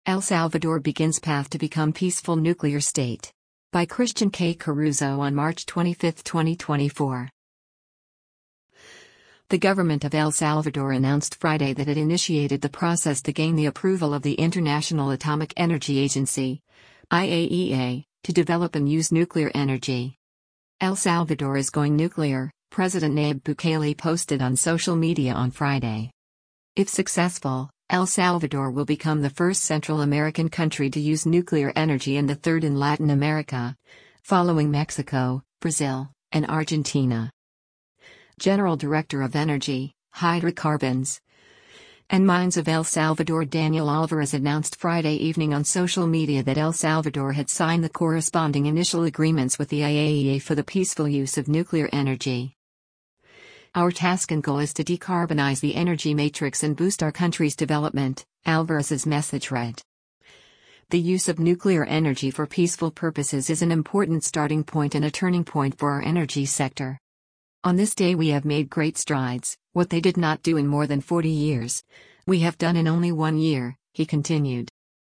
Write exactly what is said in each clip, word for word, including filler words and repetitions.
El Salvador begins path to become peaceful nuclear state. By Christian K. Caruso on March twenty-fifth, twenty twenty-four. The government of El Salvador announced Friday that it initiated the process to gain the approval of the International Atomic Energy Agency, I A E A, to develop and use nuclear energy. El Salvador is going nuclear, President Nayib Bukele posted on social media on Friday. If successful, El Salvador will become the first Central American country to use nuclear energy and the third in Latin America, following Mexico, Brazil, and Argentina. General Director of Energy, Hydrocarbons, and Mines of El Salvador Daniel Alvarez announced Friday evening on social media that El Salvador had signed the corresponding initial agreements with the I A E A for the peaceful use of nuclear energy. Our task and goal is to decarbonize the energy matrix and boost our country's development, Alvarez's message read. The use of nuclear energy for peaceful purposes is an important starting point and a turning point for our energy sector. On this day we have made great strides, what they did not do in more than forty years. We have done in only one year, he continued.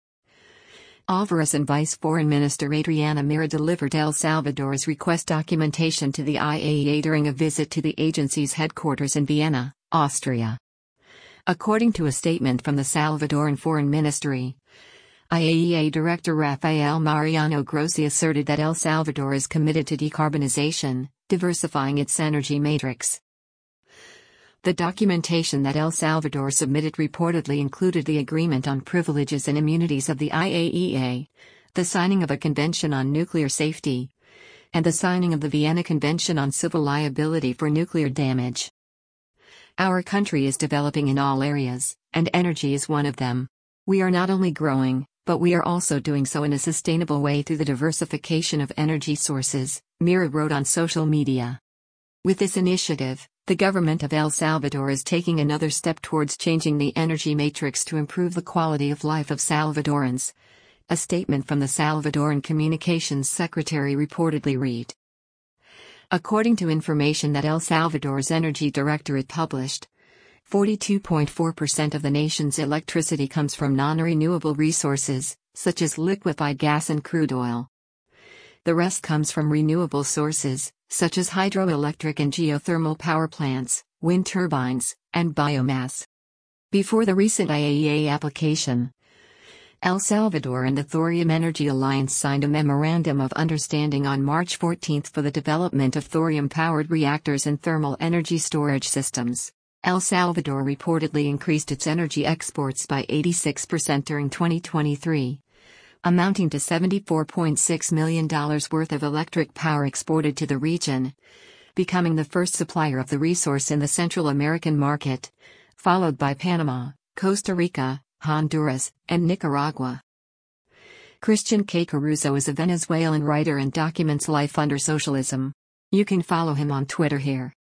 Alvarez and Vice Foreign Minister Adriana Mira delivered El Salvador's request documentation to the I A E A during a visit to the agency's headquarters in Vienna, Austria. According to a statement from the Salvadoran Foreign Ministry, I A E A Director Rafael Mariano Grossi asserted that El Salvador is committed to decarbonization, diversifying its energy matrix. The documentation that El Salvador submitted reportedly included the Agreement on Privileges and Immunities of the I A E A, the signing of a Convention on Nuclear Safety, and the signing of the Vienna Convention on Civil Liability for Nuclear Damage. Our country is developing in all areas, and energy is one of them. We are not only growing, but we are also doing so in a sustainable way through the diversification of energy sources, Mira wrote on social media. With this initiative, the government of El Salvador is taking another step towards changing the energy matrix to improve the quality of life of Salvadorans. A statement from the Salvadoran Communications Secretary reportedly read. According to information that El Salvador's Energy Directorate published, forty-two point four percent of the nation's electricity comes from non-renewable resources, such as liquefied gas and crude oil. The rest comes from renewable sources, such as hydroelectric and geothermal power plants, wind turbines, and biomass. Before the recent I A E A application, El Salvador and the Thorium Energy Alliance signed a Memorandum of Understanding on March fourteenth for the development of thorium-powered reactors and thermal energy storage systems. El Salvador reportedly increased its energy exports by eighty-six percent during twenty twenty-three. Amounting to seventy-four point six million dollars worth of electric power exported to the region, becoming the first supplier of the resource in the Central American market, followed by Panama, Costa Rica, Honduras, and Nicaragua. Christian K. Caruso is a Venezuelan writer and documents life under socialism. You can follow him on Twitter here.